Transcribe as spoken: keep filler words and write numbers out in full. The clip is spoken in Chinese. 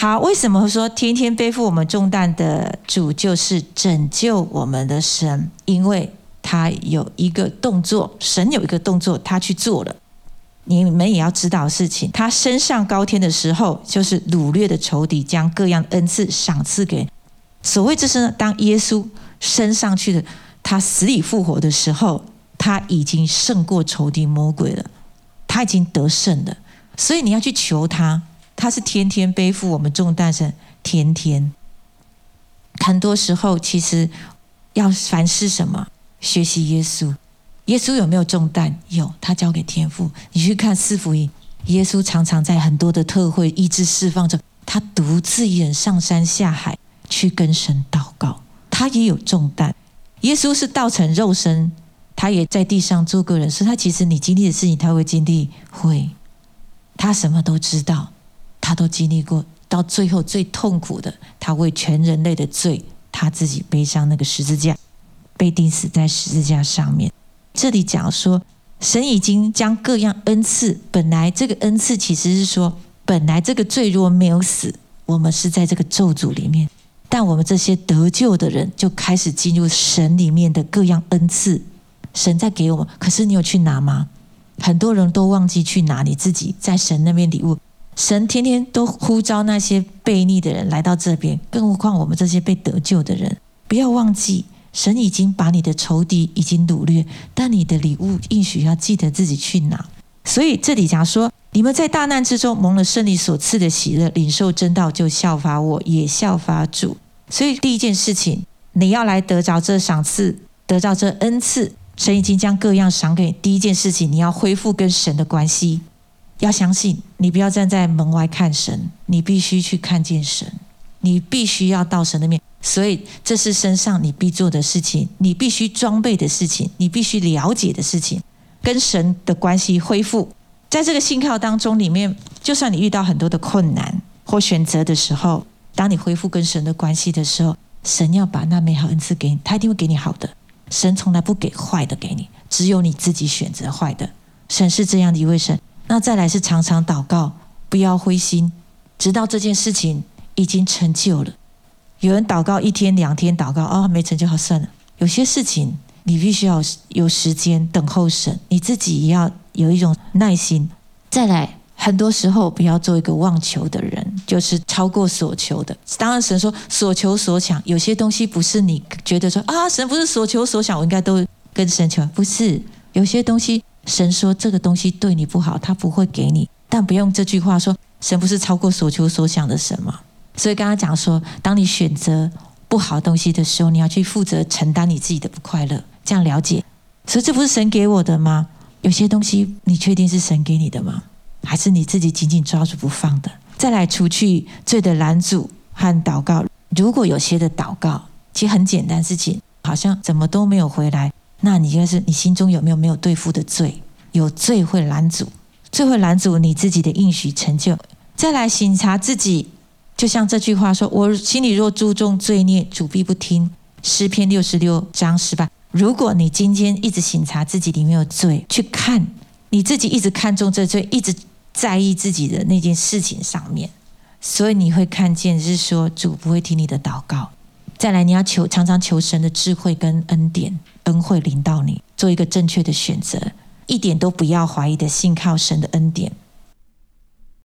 好，为什么说天天背负我们重担的主就是拯救我们的神？因为他有一个动作，神有一个动作他去做了，你们也要知道的事情，他升上高天的时候，就是掳掠的仇敌将各样恩赐赏赐给。所谓这是呢，当耶稣升上去的，他死里复活的时候，他已经胜过仇敌魔鬼了，他已经得胜了。所以你要去求他，他是天天背负我们重担神，天天。很多时候其实要凡事什么，学习耶稣。耶稣有没有重担？有，他交给天父。你去看四福音，耶稣常常在很多的特会医治释放中，他独自一人上山下海去跟神祷告，他也有重担。耶稣是道成肉身，他也在地上做个人，所以他其实你经历的事情他会经历，会他什么都知道，他都经历过。到最后最痛苦的，他为全人类的罪，他自己背上那个十字架，被钉死在十字架上面。这里讲说，神已经将各样恩赐，本来这个恩赐其实是说，本来这个罪如果没有死，我们是在这个咒诅里面，但我们这些得救的人就开始进入神里面的各样恩赐，神在给我们。可是你有去拿吗？很多人都忘记去拿你自己在神那边礼物。神天天都呼召那些悖逆的人来到这边，更何况我们这些被得救的人。不要忘记，神已经把你的仇敌已经掳掠，但你的礼物应许要记得自己去拿。所以这里讲说，你们在大难之中蒙了圣灵所赐的喜乐，领受真道，就效法我，也效法主。所以第一件事情，你要来得着这赏赐，得着这恩赐，神已经将各样赏给你。第一件事情，你要恢复跟神的关系。要相信，你不要站在门外看神，你必须去看见神，你必须要到神的面。所以这是身上你必做的事情，你必须装备的事情，你必须了解的事情，跟神的关系恢复。在这个信靠当中里面，就算你遇到很多的困难或选择的时候，当你恢复跟神的关系的时候，神要把那美好恩赐给你，他一定会给你好的。神从来不给坏的给你，只有你自己选择坏的。神是这样的一位神。那再来是常常祷告，不要灰心，直到这件事情已经成就了。有人祷告一天两天祷告，哦，没成就好算了。有些事情你必须要有时间等候神，你自己也要有一种耐心。再来，很多时候不要做一个妄求的人，就是超过所求的。当然神说所求所想，有些东西不是你觉得说啊，神不是所求所想，我应该都跟神求，不是。有些东西神说这个东西对你不好，他不会给你，但不用这句话说神不是超过所求所想的神吗？所以刚刚讲说，当你选择不好的东西的时候，你要去负责承担你自己的不快乐，这样了解。所以这不是神给我的吗？有些东西你确定是神给你的吗？还是你自己紧紧抓住不放的？再来，除去罪的拦阻和祷告。如果有些的祷告其实很简单事情，好像怎么都没有回来，那你就是你心中有没有没有对付的罪？有罪会拦阻，罪会拦阻你自己的应许成就。再来省察自己，就像这句话说，我心里若注重罪孽，主必不听。诗篇六十六章十八。如果你今天一直省察自己里面有罪，去看你自己一直看重这罪，一直在意自己的那件事情上面，所以你会看见是说主不会听你的祷告。再来，你要求常常求神的智慧跟恩典，恩惠临到你，做一个正确的选择，一点都不要怀疑的信靠神的恩典，